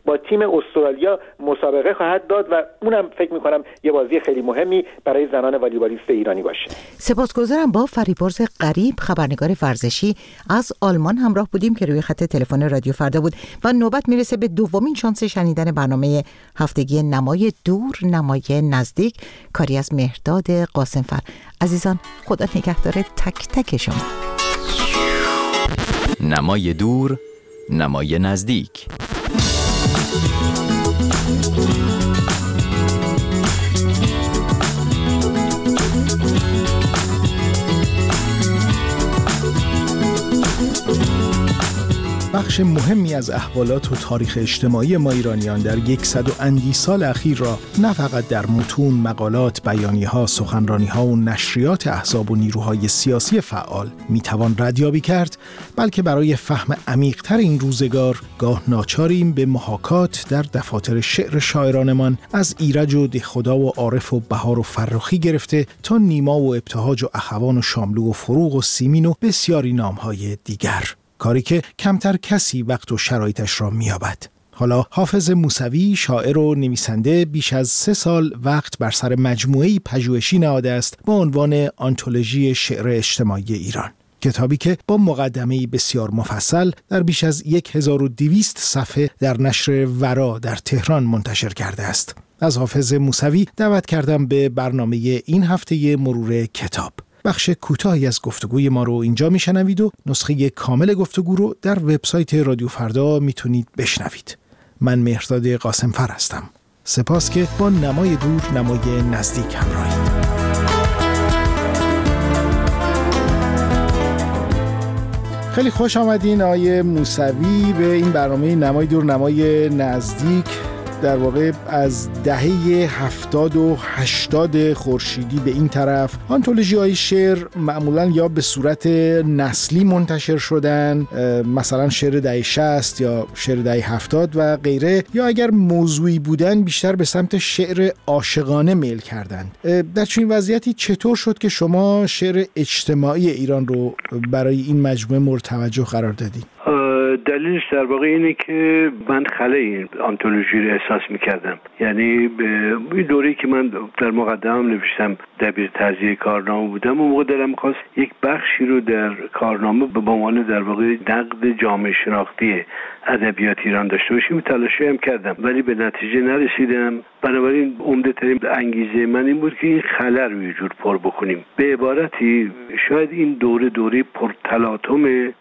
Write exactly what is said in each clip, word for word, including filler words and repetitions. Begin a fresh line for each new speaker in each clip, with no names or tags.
با تیم استرالیا مسابقه خواهد داد و اونم فکر میکنم یه بازی خیلی مهمی برای زنان والیبالیست ایرانی باشه.
سپاسگزارم. با فریبرز غریب خبرنگار ورزشی از آلمان همراه بودیم که روی خط تلفن رادیو فردا بود و نوبت میرسه به دومین شانس شنیدن برنامه هفتگی نمای دور نمای نزدیک، کاری از مهرداد قاسمفر. عزیزان خدا نگهدار تک تک شما.
نمای دور نمای نزدیک.
بخش مهمی از احوالات و تاریخ اجتماعی ما ایرانیان در یکصد و اندی سال اخیر را نه فقط در متون، مقالات، بیانیه‌ها، سخنرانی‌ها و نشریات احزاب و نیروهای سیاسی فعال میتوان ردیابی کرد، بلکه برای فهم عمیق‌تر این روزگار گاه ناچاریم به محاکات در دفاتر شعر شاعرانمان از ایرج و دهخدا و عارف و بهار و فرخی گرفته تا نیما و ابتهاج و اخوان و شاملو و فروغ و سیمین و بسیاری نام‌های دیگر، کاری که کمتر کسی وقت و شرایطش را می‌یابد. حالا حافظ موسوی، شاعر و نویسنده، بیش از سه سال وقت بر سر مجموعه‌ای پژوهشی نهاده است با عنوان آنتولوژی شعر اجتماعی ایران، کتابی که با مقدمه‌ای بسیار مفصل در بیش از هزار و دویست صفحه در نشر ورا در تهران منتشر کرده است. از حافظ موسوی دعوت کردم به برنامه این هفته مرور کتاب. بخش کوتاهی از گفتگوی ما رو اینجا میشنوید و نسخه کامل گفتگو رو در وبسایت رادیو فردا میتونید بشنوید. من مهرداد قاسمفر هستم. سپاس که با نمای دور نمای نزدیک همراهید. خیلی خوش آمدین آقای موسوی به این برنامه نمای دور نمای نزدیک. در واقع از دهه هفتاد و هشتاد خورشیدی به این طرف آنتولوژی های شعر معمولا یا به صورت نسلی منتشر شدن، مثلا شعر دهه شصت یا شعر دهه هفتاد و غیره، یا اگر موضوعی بودن بیشتر به سمت شعر عاشقانه میل کردند. در چنین وضعیتی چطور شد که شما شعر اجتماعی ایران رو برای این مجموعه مورد توجه قرار دادید؟
دلیلش در واقع اینه که من خلأ این آنتولوژی رو احساس میکردم. یعنی به دوره‌ای که من در مقدمه‌ام نوشتم دبیر ترجیح کارنامه بودم، اون موقع دلم خواست یک بخشی رو در کارنامه به عنوان در واقع نقد جامعه شناختی ادبیات ایران داشته باشیم. تلاشی هم کردم ولی به نتیجه نرسیدم. بنابراین عمده ترین انگیزه من این بود که این خلأ رو یه جور پر بکنیم. به عبارتی شاید این دوره دوره پرتلاطم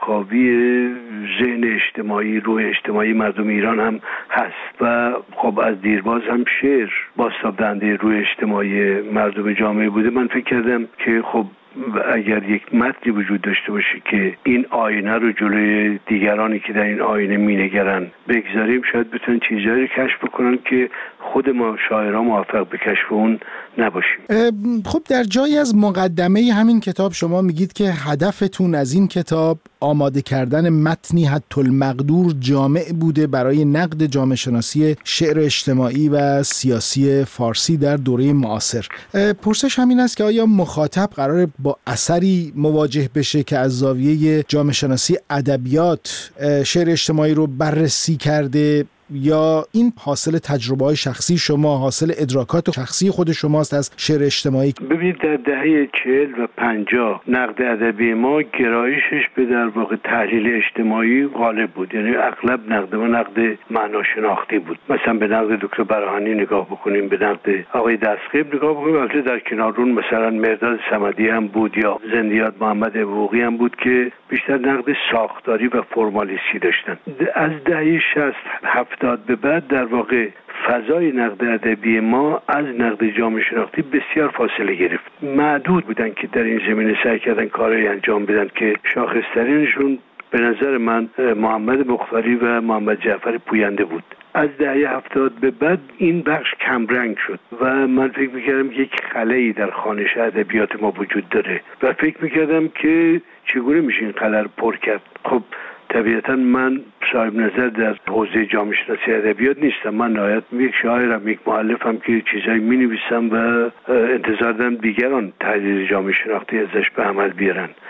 واکاوی ذهن اجتماعی، روح اجتماعی مردم ایران هم هست و خب از دیرباز هم شعر بازتاب دهنده روح اجتماعی مردم جامعه بوده. من فکر کردم که خب اگر یک متنی وجود داشته باشه که این آینه رو جلوی دیگرانی که در این آینه مینگرن بگذاریم، شاید بتونن چیزایی رو کشف بکنن که خود ما شاعران موفق به کشف اون نباشیم.
خب در جایی از مقدمه همین کتاب شما میگید که هدفتون از این کتاب آماده کردن متنی حتی المقدور جامع بوده برای نقد جامعه شناسی شعر اجتماعی و سیاسی فارسی در دوره معاصر. پرسش همین است که آیا مخاطب قراره با اثری مواجه بشه که از زاویه جامعه شناسی ادبیات شعر اجتماعی رو بررسی کرده، یا این حاصل تجربه‌های شخصی شما، حاصل ادراکات شخصی خود شماست از شعر اجتماعی؟
ببینید در دهه چهل و پنجاه نقد ادبی ما گرایشش به در واقع تحلیل اجتماعی غالب بود. یعنی اغلب نقد ما نقد معناشناختی بود. مثلا به نقد دکتر براهنی نگاه بکنیم، به نقد آقای دستقیب نگاه بکنیم، البته در کنار اون مثلا مرداد صمدی هم بود یا زندیات محمد ابوقی هم بود که بیشتر نقد ساختاری و فرمالیستی داشتن. از دهه شصت هفتاد به بعد در واقع فضای نقد ادبی ما از نقد جامعه شناختی بسیار فاصله گرفت. معدود بودن که در این زمینه سعی کردن کاری انجام بدن که شاخص‌ترینشون به نظر من محمد مختاری و محمد جعفر پوینده بود. از دهه هفتاد به بعد این بخش کمرنگ شد و من فکر میکردم یک خلایی در خوانش ادبیات ما وجود داره و فکر میکردم که چگونه میشه این خلا رو پر کرد. خب طبیعتا من صاحب نظر در حوزه جامعه شناسی ادبیات نیستم. من نهایت یک شاعرم، یک مؤلفم که چیزایی می‌نویسم و انتظار دارم دیگران تحلیل جامعه شناختی ازش به عمل بیارن.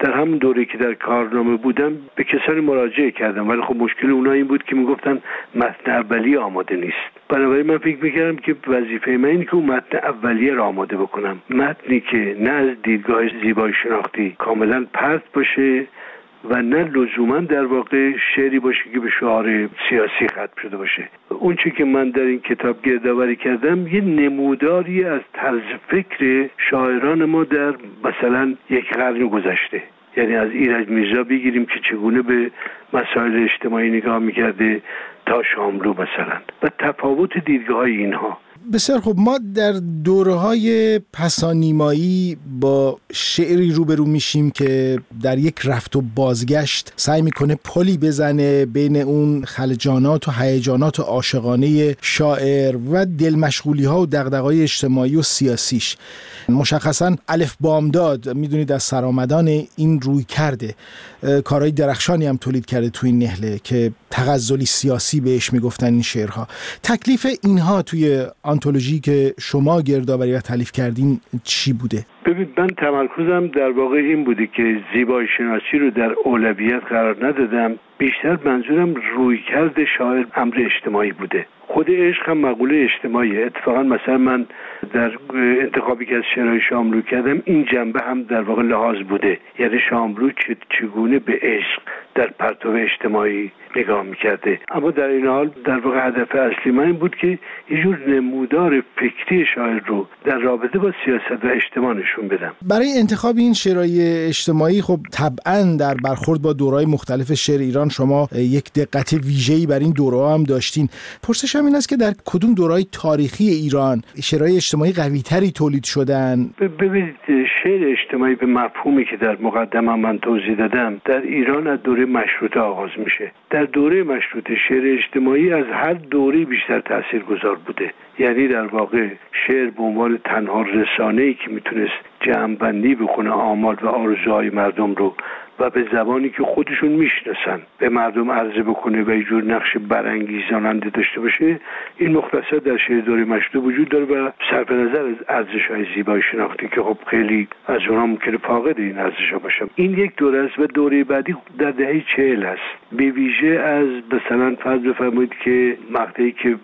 در همون دوره که در کارنامه بودم به کسانی مراجعه کردم، ولی خب مشکل اونا این بود که میگفتن متن اولیه آماده نیست. بنابراین من فکر میکردم که وظیفه من اینه که اون متن اولیه را آماده بکنم، متنی که نه از دیدگاه زیبایی شناختی کاملا پرت باشه و نه لزوما در واقع شعری باشه که به شعار سیاسی ختم شده باشه. اون چی که من در این کتاب گردآوری کردم یه نموداری از طرز فکر شاعران ما در مثلا یک قرن گذشته، یعنی از ایرج میرزا بگیریم که چگونه به مسائل اجتماعی نگاه میکرده تا شاملو مثلا و تفاوت دیدگاه‌های اینها.
بسیار خوب. ما در دوره‌های پسانیمایی با شعری روبرو میشیم که در یک رفت و بازگشت سعی میکنه پلی بزنه بین اون خلجانات و هیجانات عاشقانه شاعر و دلمشغولی‌ها و دغدغه‌های اجتماعی و سیاسیش. مشخصاً الف بامداد میدونید از سرآمدان این روی کرده، کارهای درخشانی هم تولید کرده توی این نهله که تغزلی سیاسی بهش میگفتن این شعرها. تکلیف اینها توی آنتولوژی که شما گردآوری و تالیف کردین چی بوده؟
ببین، من تمرکزم در واقع این بوده که زیبایی شناسی رو در اولویت قرار ندادم، بیشتر منظورم رویکرد شاعر امر اجتماعی بوده. خود عشق هم مقوله اجتماعیه. اتفاقا مثلا من در انتخابی که از شعرهای شاملو کردم این جنبه هم در واقع لحاظ بوده، یعنی شاملو چگونه به عشق در پرتو اجتماعی نگاه میکرده. اما در این حال در واقع هدف اصلی من این بود که یه جور نمودار فکری شاعر رو در رابطه با سیاست و اجتماع نشون بدم.
برای انتخاب این شعرهای اجتماعی خب طبعاً در برخورد با دوره‌های مختلف شعر ایران شما یک دقت ویژه‌ای بر این دوره‌ها هم داشتین. پرسشم این است که در کدوم دوره‌های تاریخی ایران شعرهای اجتماعی قوی‌تری تولید شدن؟
ببینید، شعر اجتماعی به مفهومی که در مقدمه من توضیح دادم در ایران از دوره مشروطه آغاز میشه. در دوره مشروطه شعر اجتماعی از هر دوره بیشتر تاثیرگذار بوده، یعنی در واقع شعر به عنوان تنها رسانه‌ای که میتونست جمع‌بندی بکنه آمال و آرزوهای مردم رو و به زبانی که خودشون میشناسن به مردم عرضه بکنه و یه جور نقش برانگیزاننده داشته باشه، این مختصر در شعر دوره مشروطه وجود داره و صرف نظر از ارزش‌های زیبایی شناختی که خب خیلی از اونها ممکنه فاقد این ارزش‌ها باشن. این یک دوره است و دوره بعدی در دهه چهل است، به ویژه از مثلا فرض بفرمایید که مقطعی که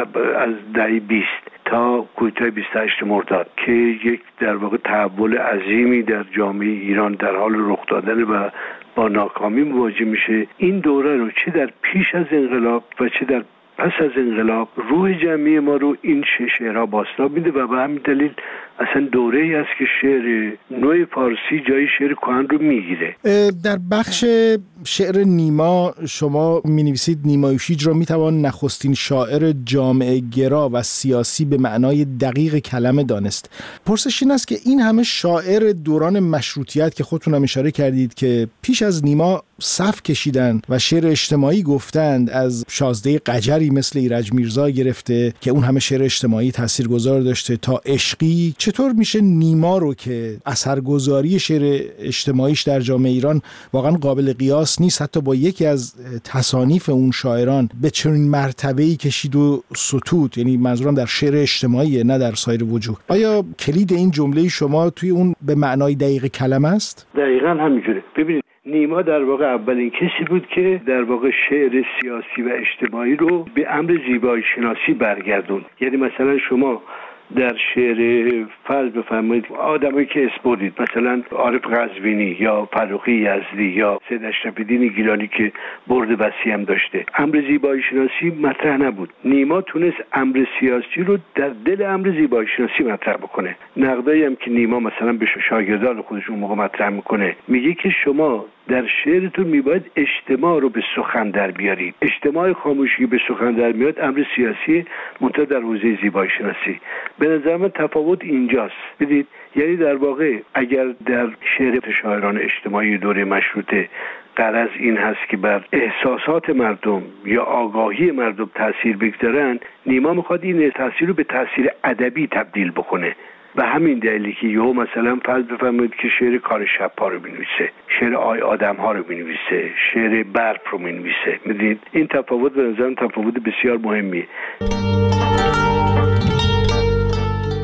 از دهه بیست تا کوتاه بیست و هشت مرداد که یک در واقع تحول عظیمی در جامعه ایران در حال رخ دادن و با ناکامی مواجه میشه، این دوره رو چه در پیش از انقلاب و چه در پس از انقلاب روح جمعی ما رو این شعرها بازتاب میده و به همین دلیل اصلا دوره‌ای است که شعر نو فارسی جای شعر کهن رو میگیره.
در بخش شعر نیما شما می‌نویسید نیما یوشیج را میتوان نخستین شاعر جامعه گرا و سیاسی به معنای دقیق کلمه دانست. پرسش این است که این همه شاعر دوران مشروطیت که خودتون هم اشاره کردید که پیش از نیما صف کشیدن و شعر اجتماعی گفتند، از شازده قجری مثل ایرج میرزا گرفته که اون همه شعر اجتماعی تاثیرگذار داشته تا عشقی، چطور میشه نیما رو که اثرگذاری شعر اجتماعیش در جامعه ایران واقعا قابل قیاس نیست حتی با یکی از تصانیف اون شاعران به چنین مرتبه‌ای کشید و ستود، یعنی منظورم در شعر اجتماعی نه در سایر وجوه. آیا کلید این جمله شما توی اون به معنای دقیق کلمه است؟
دقیقاً همینجوره. ببینید، نیما در واقع اولین کسی بود که در واقع شعر سیاسی و اجتماعی رو به امر زیبایی شناسی برگردون. یعنی مثلا شما در شعر فرض بفرمایید آدمایی که اسپردید، مثلا عارف قزوینی یا فرخی یزدی یا سید اشرف‌الدین گیلانی که برد وسیع هم داشته، امر زیبایی شناسی مطرح نبود. نیما تونست امر سیاسی رو در دل امر زیبایی شناسی مطرح بکنه. نقدایی هم که نیما مثلا به شاگردان خودش اون موقع مطرح میکنه، میگه که شما در شعرتون میباید اجتماع رو به سخن در بیارید. اجتماع خاموشی به سخن در میاد امر سیاسی منتها در حوزه زیبایی شناسی. به نظر من تفاوت اینجاست. بدید، یعنی در واقع اگر در شعر شاعران اجتماعی دوره مشروطه غرض این هست که بر احساسات مردم یا آگاهی مردم تاثیر بگذارن، نیما میخواد این تاثیر رو به تاثیر ادبی تبدیل بکنه. و همین دلیلی که یهو مثلا فرض بفرمایید که شعر کار شب‌ها رو بنویسه، شعر آی آدم‌ها رو بنویسه، شعر برف رو بنویسه. می‌دونید این تفاوت به نظرم تفاوت بسیار مهمیه.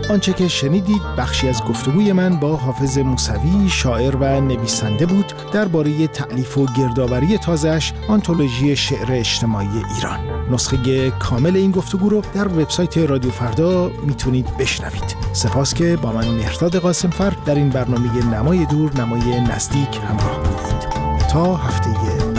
آنچه که شنیدید بخشی از گفتگوی من با حافظ موسوی، شاعر و نویسنده بود درباره تألیف و گردآوری تازه‌اش آنتولوژی شعر اجتماعی ایران. نسخه کامل این گفتگو رو در وبسایت رادیو فردا میتونید بشنوید. سپاس که با من مهرداد قاسمفر در این برنامه نمای دور نمای نزدیک همراه بودید. تا هفته